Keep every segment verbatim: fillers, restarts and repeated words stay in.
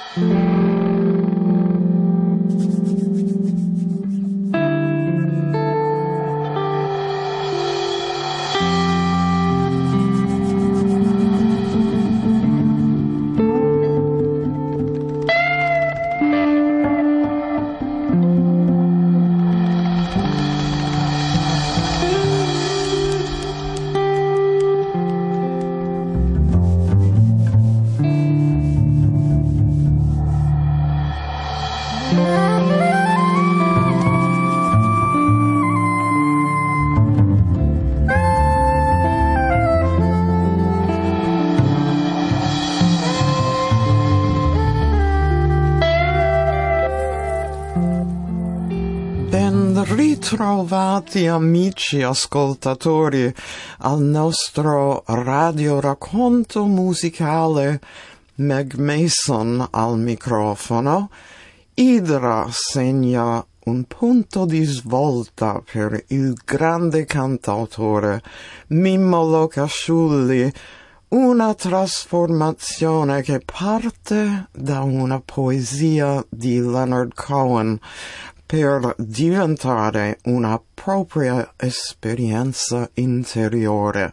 Ritrovati amici ascoltatori al nostro radio racconto musicale, Meg Mason al microfono. Idra segna un punto di svolta per il grande cantautore Mimmo Locasciulli, una trasformazione che parte da una poesia di Leonard Cohen per diventare una propria esperienza interiore,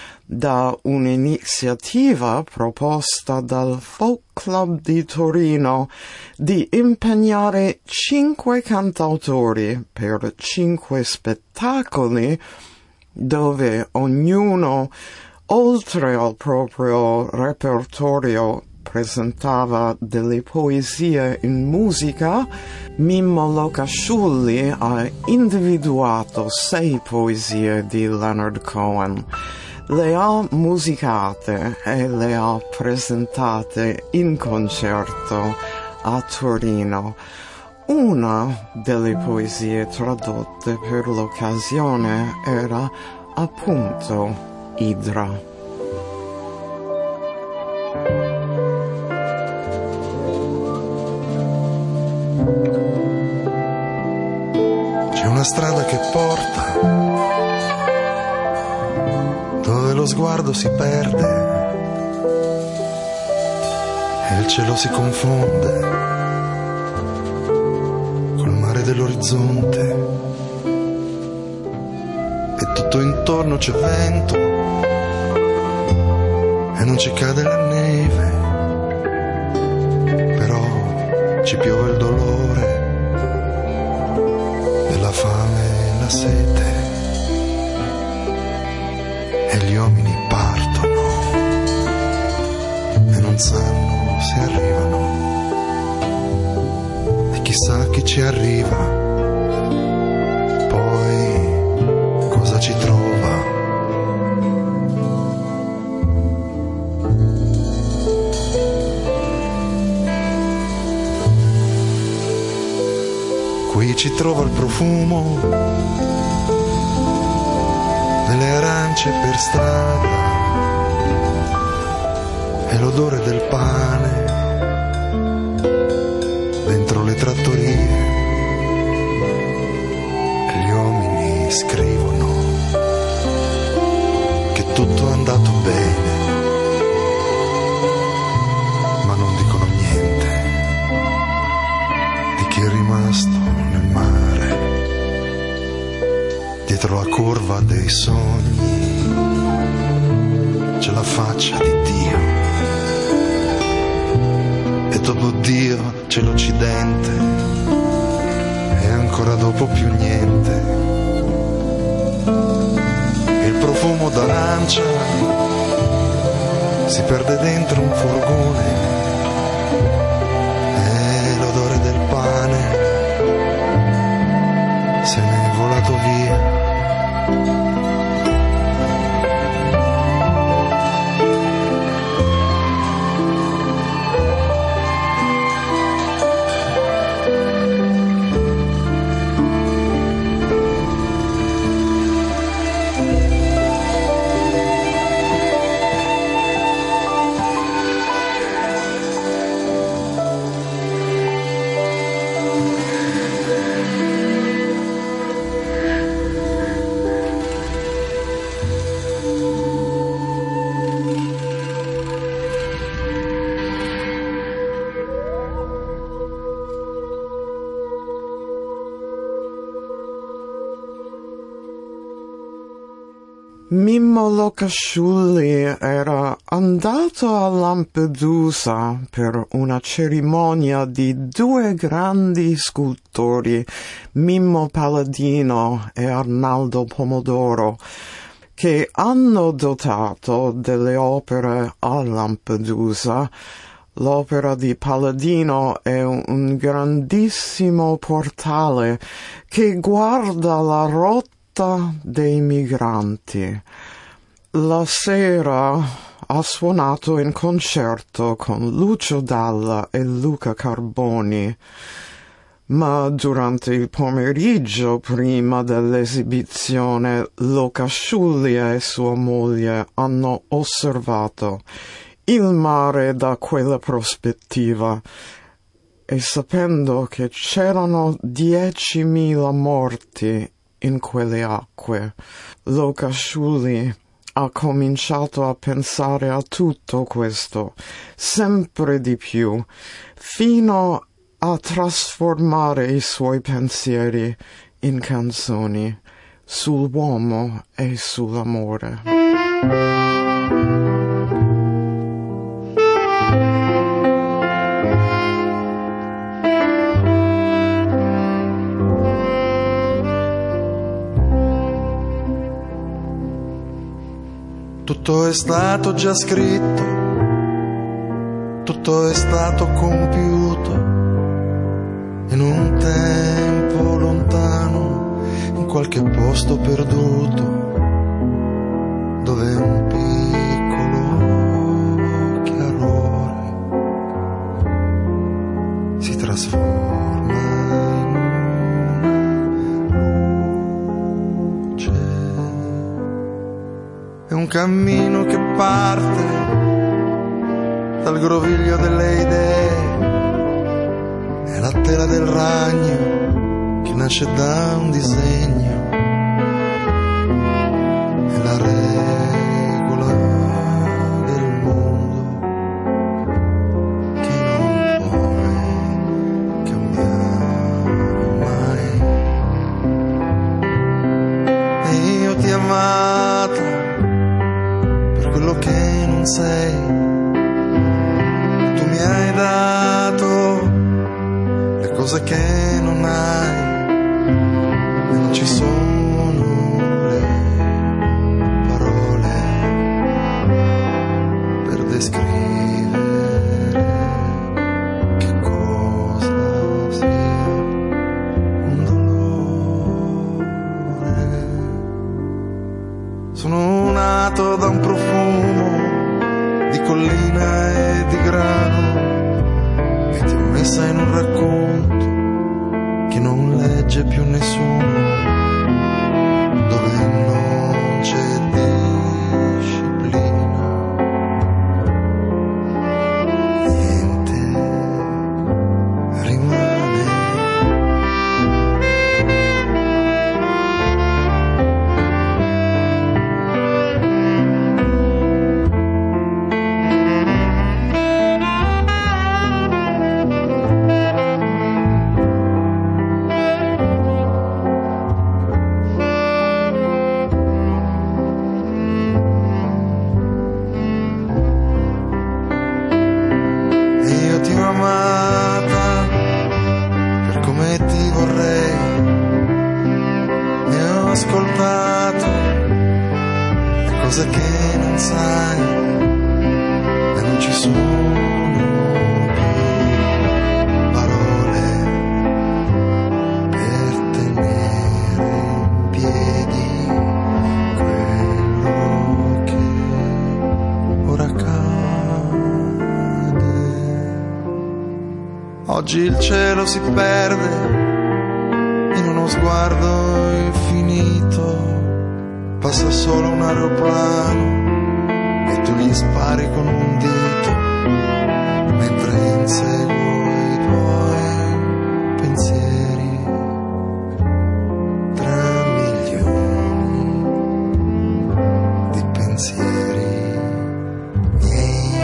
da un'iniziativa proposta dal Folk Club di Torino di impegnare cinque cantautori per cinque spettacoli, dove ognuno, oltre al proprio repertorio, presentava delle poesie in musica. Mimmo Locasciulli ha individuato sei poesie di Leonard Cohen, le ha musicate e le ha presentate in concerto a Torino. Una delle poesie tradotte per l'occasione era appunto Idra. C'è una strada che porta dove lo sguardo si perde e il cielo si confonde col mare dell'orizzonte e tutto intorno c'è vento e non ci cade la neve, però ci piove il dolore della fame e la sete e gli uomini partono e non sanno se arrivano e chissà chi ci arriva poi cosa ci trova. Qui ci trova il profumo delle arance per strada e l'odore del pane dentro le trattorie e gli uomini scrivono che tutto è andato bene, ma non dicono niente di chi è rimasto nel mare, dietro la curva dei sogni c'è la faccia di Dio e dopo Dio c'è l'Occidente e ancora dopo più niente. Il profumo d'arancia si perde dentro un furgone e l'odore del pane se n'è volato via. Nino Locasciulli era andato a Lampedusa per una cerimonia di due grandi scultori, Mimmo Palladino e Arnaldo Pomodoro, che hanno dotato delle opere a Lampedusa. L'opera di Palladino è un grandissimo portale che guarda la rotta dei migranti. La sera ha suonato in concerto con Lucio Dalla e Luca Carboni, ma durante il pomeriggio prima dell'esibizione Locasciulli e sua moglie hanno osservato il mare da quella prospettiva e sapendo che c'erano diecimila morti in quelle acque, Locasciulli ha cominciato a pensare a tutto questo, sempre di più, fino a trasformare i suoi pensieri in canzoni sull'uomo e sull'amore. Tutto è stato già scritto, tutto è stato compiuto in un tempo lontano, in qualche posto perduto, dove un piccolo chiarore si trasforma in una luce. È un cammino che parte dal groviglio delle idee, è la tela del ragno che nasce da un disegno, è la regola del mondo che non puoi cambiare mai. E io ti ho amato quello che non sei, tu mi hai dato le cose che non hai, e non ci sono le parole per descrivere che cosa sia un dolore. Sono nato da un profumo di collina e di grano e ti ho messa in un racconto che non legge più nessuno, dove non c'è disciplina, niente rimane. Ascoltato le cose che non sai e non ci sono più parole per tenere in piedi quello che ora cade. Oggi il cielo si perde in uno sguardo infinito, passa solo un aeroplano e tu gli spari con un dito, mentre inseguo i tuoi pensieri tra milioni di pensieri miei.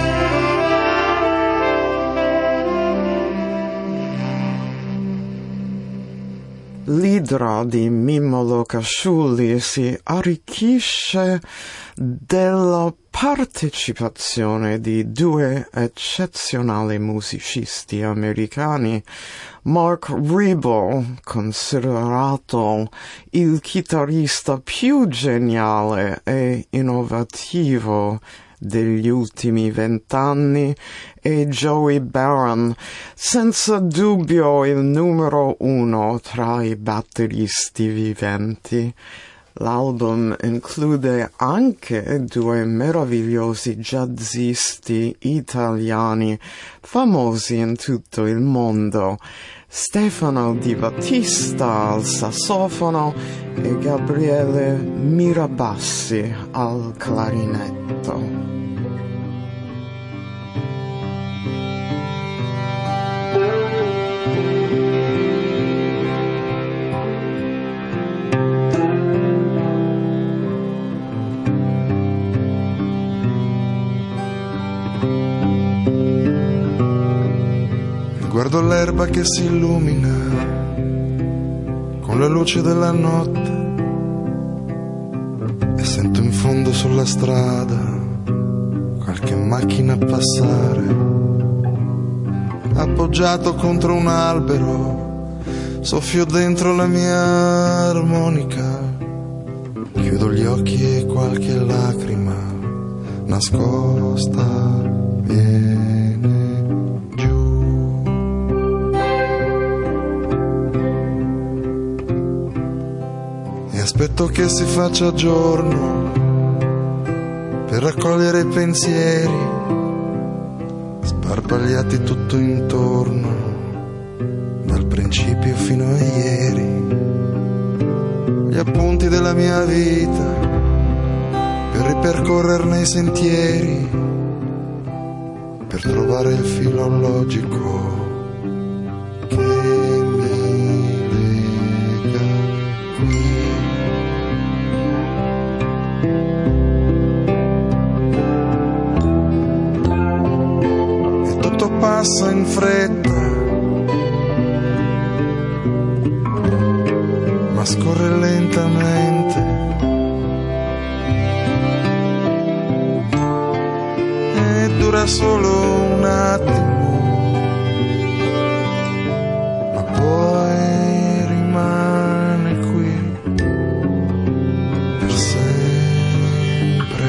Idra di Mimmo Locasciulli si arricchisce della partecipazione di due eccezionali musicisti americani, Mark Ribot, considerato il chitarrista più geniale e innovativo degli ultimi vent'anni, e Joey Baron, senza dubbio il numero uno tra i batteristi viventi. L'album include anche due meravigliosi jazzisti italiani famosi in tutto il mondo, Stefano Di Battista al sassofono e Gabriele Mirabassi al clarinetto. Guardo l'erba che si illumina con la luce della notte e sento in fondo sulla strada qualche macchina passare. Appoggiato contro un albero soffio dentro la mia armonica, chiudo gli occhi e qualche lacrima nascosta viene. Aspetto che si faccia giorno per raccogliere i pensieri sparpagliati tutto intorno, dal principio fino a ieri. Gli appunti della mia vita per ripercorrerne i sentieri, per trovare il filo logico che mi lega qui. Passa in fretta, ma scorre lentamente, e dura solo un attimo, ma poi rimane qui per sempre.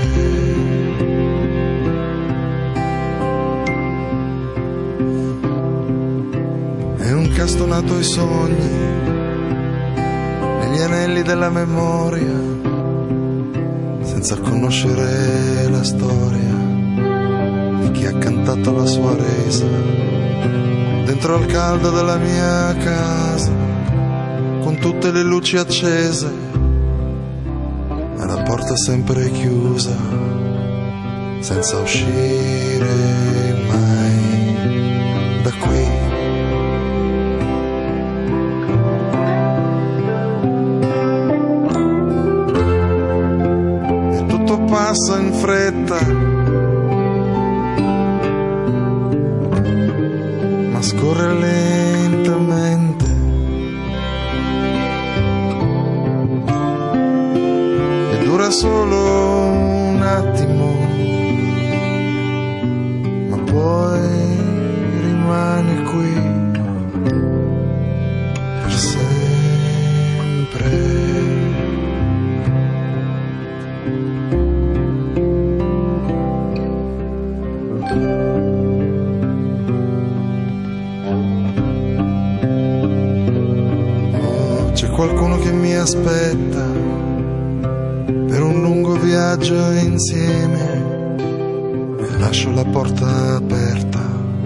Incastonato ai sogni, negli anelli della memoria, senza conoscere la storia di chi ha cantato la sua resa. Dentro al caldo della mia casa, con tutte le luci accese, e la porta sempre chiusa, senza uscire mai da qui. Passa in fretta, ma scorre lentamente, e dura solo un attimo, ma poi rimane qui per sempre. Qualcuno che mi aspetta per un lungo viaggio insieme, e lascio la porta aperta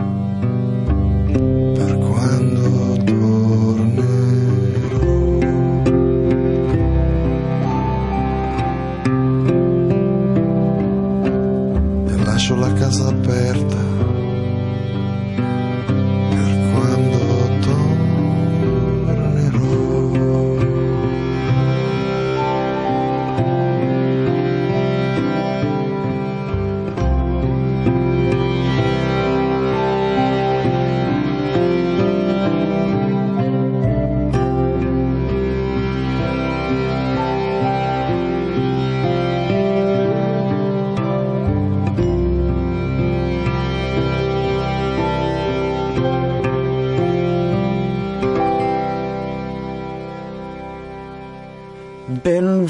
per quando tornerò. E lascio la casa aperta per quando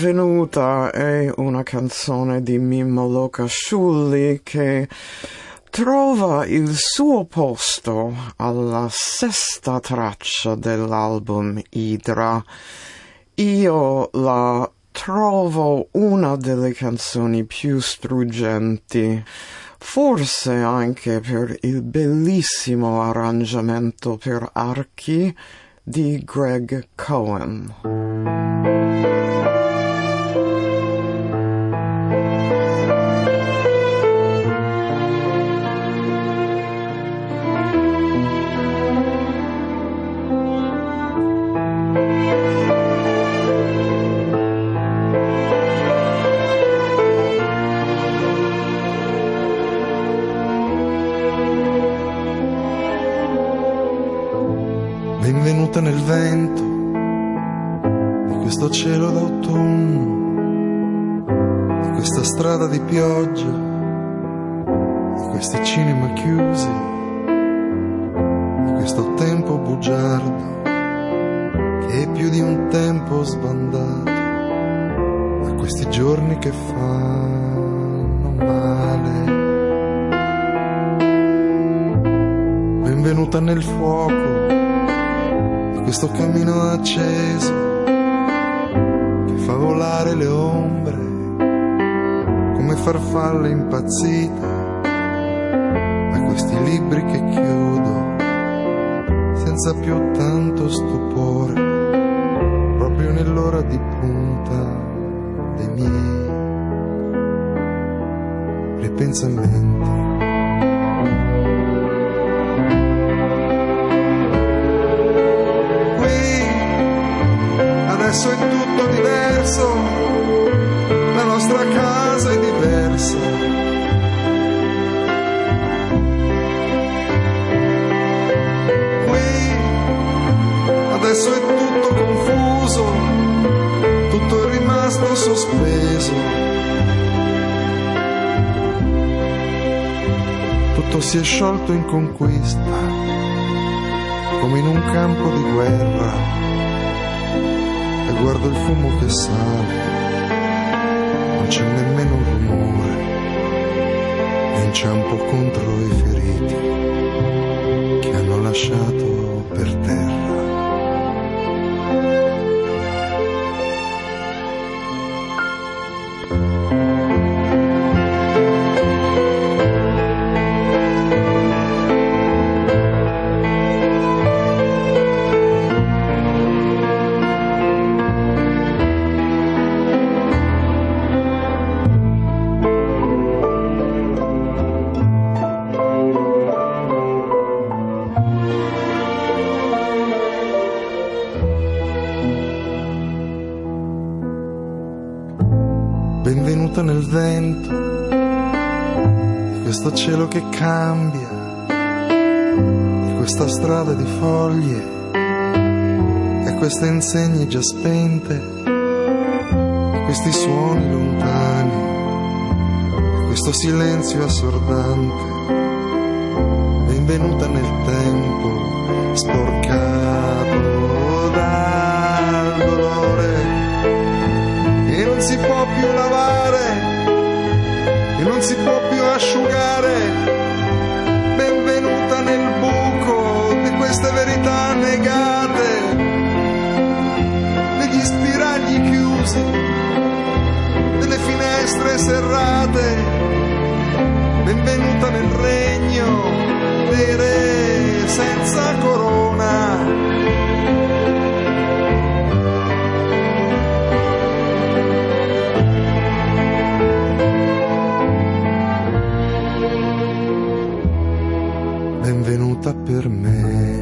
Benvenuta è una canzone di Mimmo Locasciulli che trova il suo posto alla sesta traccia dell'album Idra. Io la trovo una delle canzoni più struggenti, forse anche per il bellissimo arrangiamento per archi di Greg Cohen. Benvenuta nel vento di questo cielo d'autunno, di questa strada di pioggia, di questi cinema chiusi, di questo tempo bugiardo che è più di un tempo sbandato, da questi giorni che fanno male. Benvenuta nel fuoco questo cammino acceso che fa volare le ombre come farfalle impazzite, a questi libri che chiudo senza più tanto stupore, proprio nell'ora di punta dei miei ripensamenti. Adesso è tutto diverso, la nostra casa è diversa. Qui adesso è tutto confuso, tutto è rimasto sospeso, tutto si è sciolto in conquista, come in un campo di guerra. Guardo il fumo che sale, non c'è nemmeno un rumore, e inciampo contro i feriti che hanno lasciato per terra. Benvenuta nel vento di questo cielo che cambia, di questa strada di foglie e queste insegne già spente, di questi suoni lontani, di questo silenzio assordante. Benvenuta nel tempo sporcato dal dolore che non si può più lavare e non si può più asciugare. Benvenuta nel buco di queste verità negate, negli spiragli chiusi, delle finestre serrate. Benvenuta nel regno dei re senza corona. Benvenuta per me.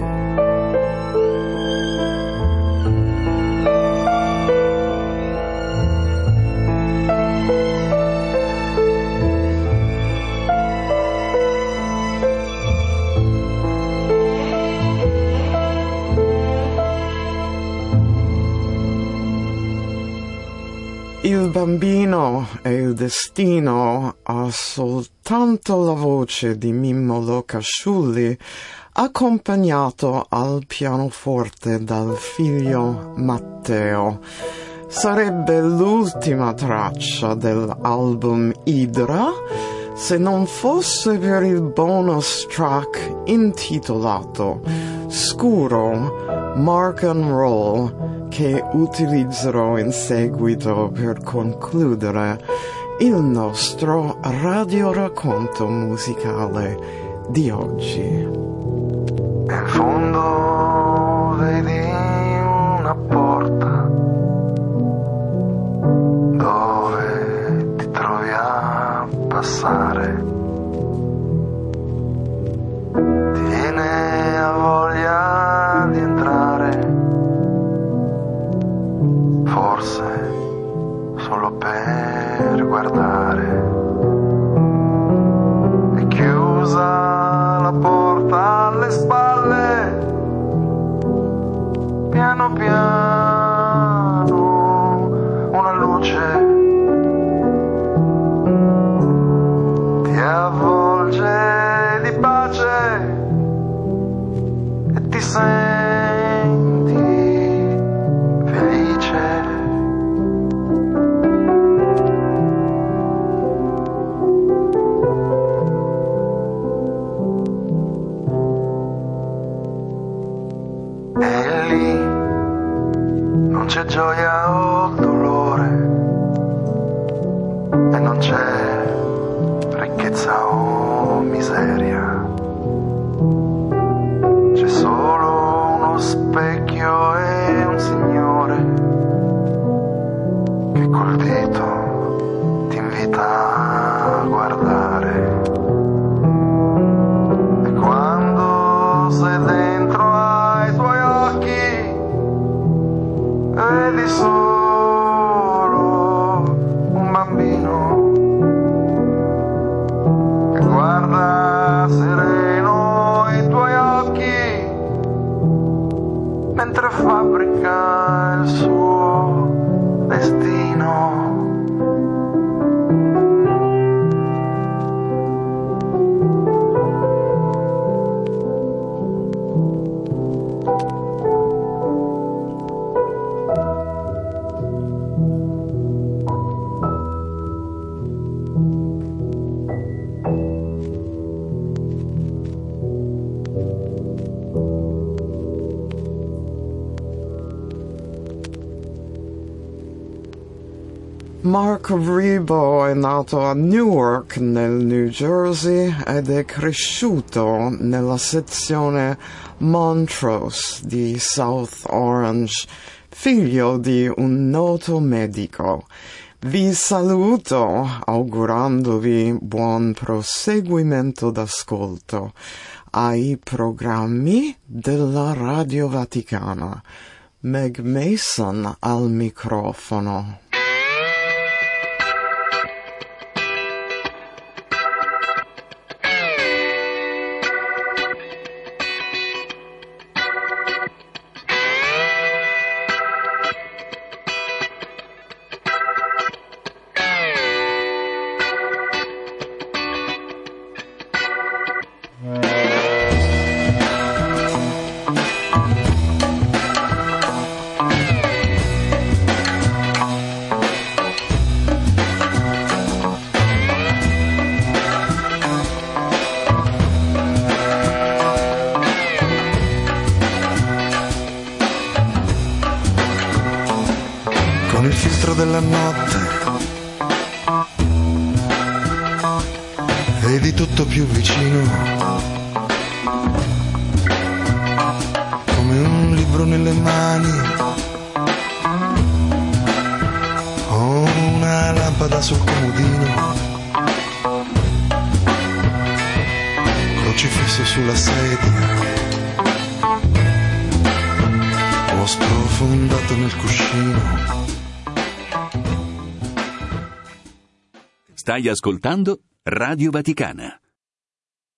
Il bambino e il destino ha soltanto la voce di Mimmo Locasciulli, accompagnato al pianoforte dal figlio Matteo. Sarebbe l'ultima traccia dell'album Idra se non fosse per il bonus track intitolato Scuro Mark and Roll, che utilizzerò in seguito per concludere il nostro radioracconto musicale di oggi. In fondo vedi una porta dove ti trovi a passare, ti viene a voglia di entrare, forse solo per guardare, e chiusa la porta alle spalle, piano piano una luce ti avvolge di pace e ti senti felice. E lì non c'è gioia o dolore, e non c'è ricchezza o miseria, c'è solo uno specchio e un signore che col dito ti invita a guardare, e quando sei dentro ai tuoi occhi vedi solo un bambino che guarda sereno i tuoi occhi mentre fabbrica il suo destino. Mark Ribot è nato a Newark, nel New Jersey, ed è cresciuto nella sezione Montrose di South Orange, figlio di un noto medico. Vi saluto augurandovi buon proseguimento d'ascolto ai programmi della Radio Vaticana. Meg Mason al microfono. Con il filtro della notte vedi tutto più vicino, come un libro nelle mani o una lampada sul comodino, crocifisso sulla sedia o sprofondato nel cuscino. Stai ascoltando Radio Vaticana.